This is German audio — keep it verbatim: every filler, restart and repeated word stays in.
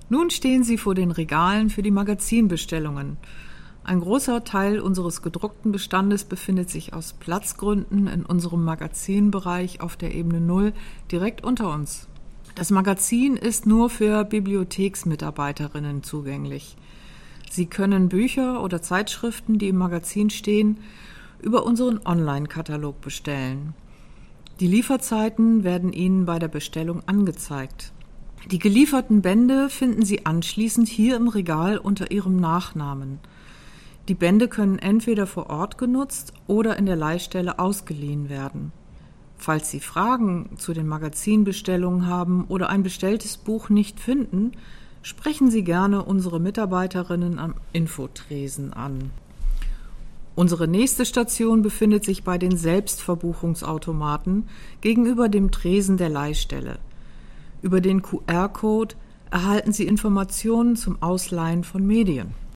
Nun stehen Sie vor den Regalen für die Magazinbestellungen. Ein großer Teil unseres gedruckten Bestandes befindet sich aus Platzgründen in unserem Magazinbereich auf der Ebene null direkt unter uns. Das Magazin ist nur für Bibliotheksmitarbeiterinnen zugänglich. Sie können Bücher oder Zeitschriften, die im Magazin stehen, über unseren Online-Katalog bestellen. Die Lieferzeiten werden Ihnen bei der Bestellung angezeigt. Die gelieferten Bände finden Sie anschließend hier im Regal unter Ihrem Nachnamen. Die Bände können entweder vor Ort genutzt oder in der Leihstelle ausgeliehen werden. Falls Sie Fragen zu den Magazinbestellungen haben oder ein bestelltes Buch nicht finden, sprechen Sie gerne unsere Mitarbeiterinnen am Infotresen an. Unsere nächste Station befindet sich bei den Selbstverbuchungsautomaten gegenüber dem Tresen der Leihstelle. Über den Q R-Code erhalten Sie Informationen zum Ausleihen von Medien.